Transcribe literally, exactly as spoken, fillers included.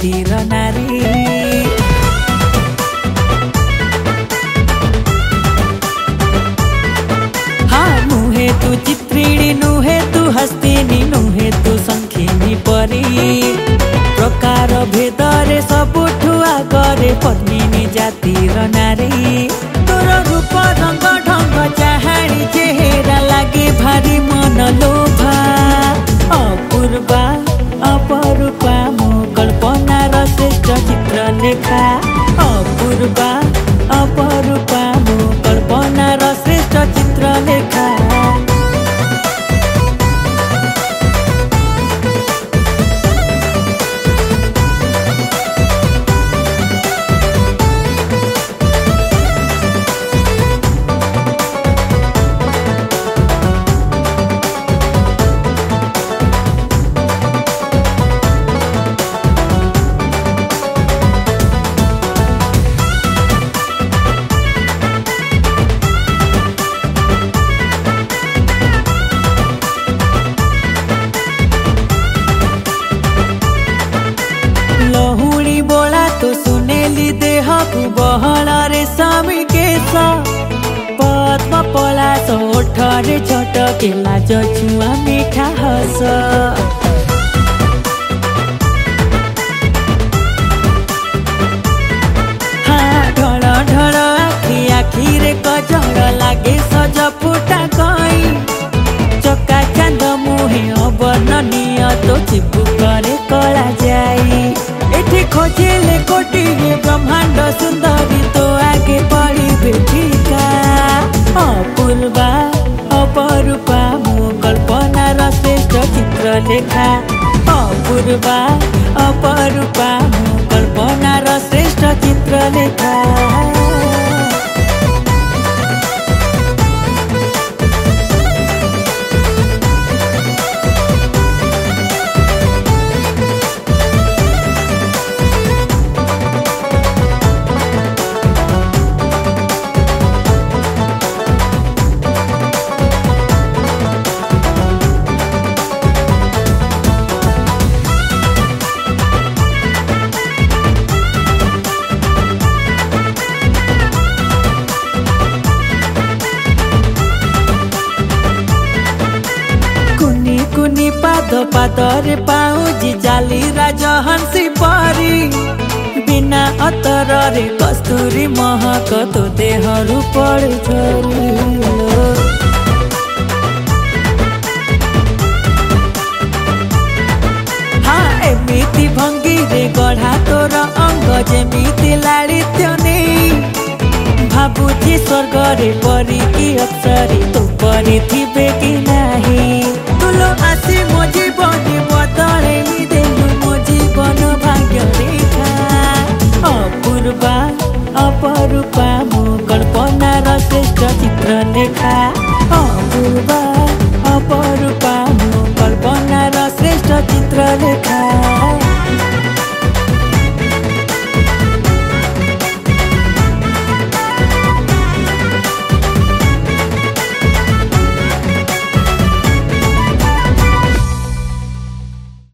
जातिर नारी। हाँ नुहे तू चित्रिणी नुहे तू हस्तिनी नुहे तू संखिनी परी। प्रकार भेदरे सबुठु आगरे पद्मिनी जातिर नारी। तोर रूप रंग ढंग चाहाणी चेहरा लागे भारी मन लोभा। अपूर्वा अपरूपा मो कल्पनार श्रेष्ठ चित्र लेखा। अपूर्वा अपरूपा मो कल्पनार श्रेष्ठ चित्र लेखा। लहुणी बोला तो सुनेली देह को बहल रेशमी केश। पद्म पलाश ओठरे झटके लाज छुआ मीठा हस। हाँ ढल ढल आखि आखिरे कजर लागे सज फुटा कई। चका चांद मुहे अवर्णनीय तो चिबुकरे कला जाई। एठी खोजिले कोटिए ब्रह्मांड सुंदरी तो आगे पड़ी बेठिका। अपूर्वा अपरूपा मो कल्पनार श्रेष्ठ चित्र लेखा। अपूर्वा अपरूपा मो कल्पनार श्रेष्ठ चित्र लेखा। कुनी पाद पादरे पाउजी जाली राजहंसी परी। बिना अतरे कस्तूरी महक तो देहरु पड़ झरी। हाँ एमिति भंगी रे गढ़ा तोर अंग जेमिति लालित्य नहीं। भाबुची स्वर्ग रे परी की अप्सरी तो परी थिबे कि नाही। तुलो आसी मो जीवन बदले देलु मो जीवन भाग्य रेखा। अपूर्वा अपरूपा मो कल्पनार श्रेष्ठ चित्र लेखा। अपूर्वा अपरूपा मो कल्पनार श्रेष्ठ चित्र लेखा।